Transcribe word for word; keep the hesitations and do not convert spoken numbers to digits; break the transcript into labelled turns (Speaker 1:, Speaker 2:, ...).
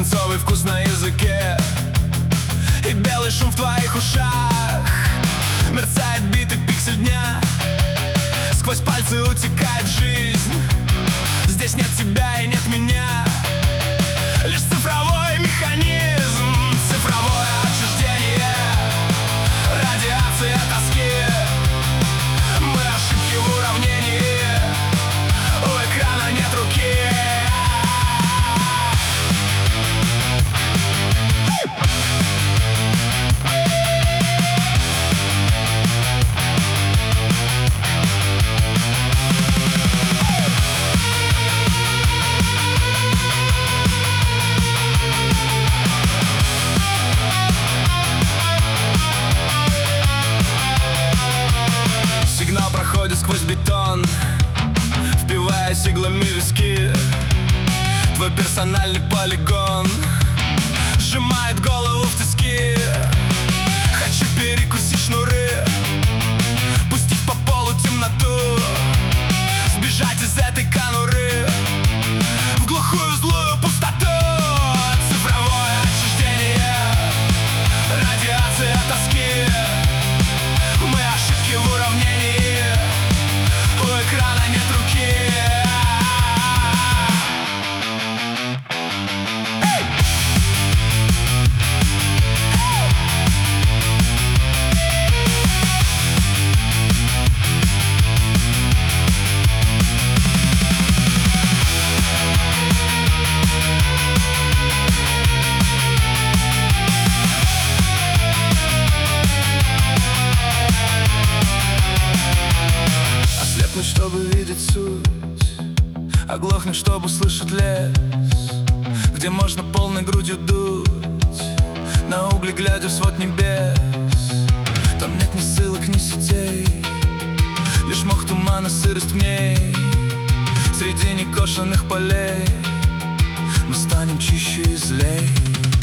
Speaker 1: свинцовый вкус на языке и белый шум в твоих ушах. Мерцает битый пиксель дня, сквозь пальцы утекает жизнь. Здесь нет тебя и нет меня, лишь цифровой механизм, цифровое отчуждение, радиация тоски. Мы ошибки в уравнении, у экрана нет руки. Сигнал проходит сквозь бетон, впиваясь иглами в виски. Твой персональный полигон сжимает голову в тиски. Хочу перекусить шнуры, пустить по полу темноту, сбежать из этой конуры в глухую злую пустоту. Цифровое отчуждение, радиация тоски. Мы ошибки в уравнении, у экрана нет руки. Ослепнуть, чтобы видеть суть, оглохнуть, чтобы слышать лес, где можно полной грудью дуть на угли, глядя в свод небес. Там нет ни ссылок, ни сетей, лишь мох, туман и сырость в ней. Среди некошенных полей мы станем чище и злей.